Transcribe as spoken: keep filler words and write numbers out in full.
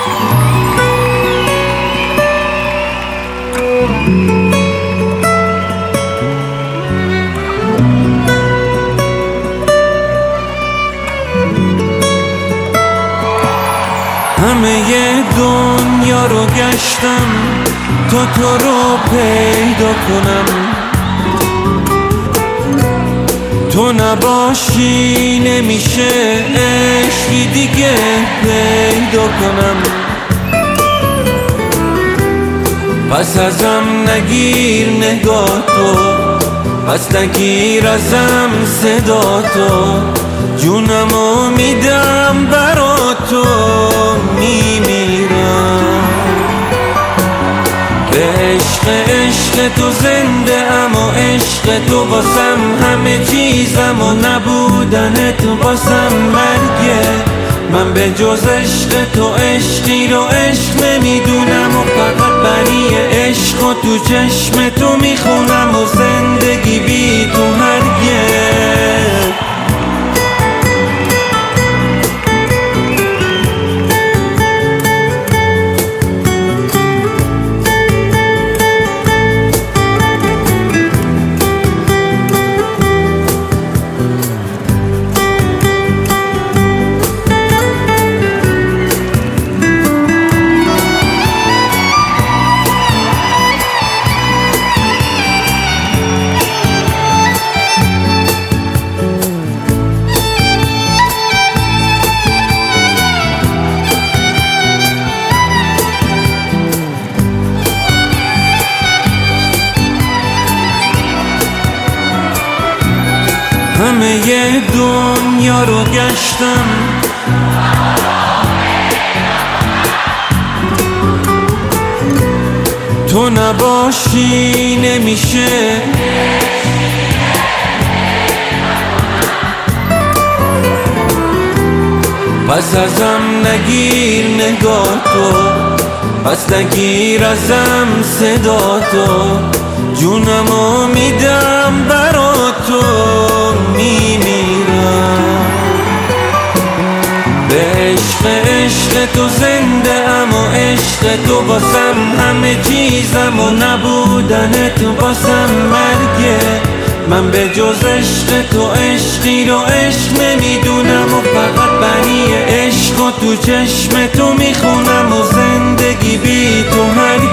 همه دنیا رو گشتم تا تو رو پیدا کنم، تو نباشی نمیشه عشقی دیگه پیدا کنم. پس ازم نگیر نگاه تو، پس نگیر ازم صدا تو، جونمو میدم برا تو، میمیرم به عشق عشق تو زنده ام و عشق تو واسم همه چیزم و نبودن تو واسم مرگه. من به جز عشق تو عشقی رو عشق نمیدونم و فقط بنی عشق و تو چشم تو میخونم و زندگی بی تو هرگز. همه دنیا رو گشتم تو نباشی نمیشه پس ازم نگیر نگاه تو، پس نگیر ازم صدا تو، جونمو میدم برا تو، میمیرم به عشق عشق تو زنده ام و عشق تو واسم همه چیزم و نبودن تو واسم مرگه. من به جز عشق تو عشقی رو عشق نمیدونم و فقط بنی عشق و تو چشم تو میخونم و زندگی بی تو هرگز.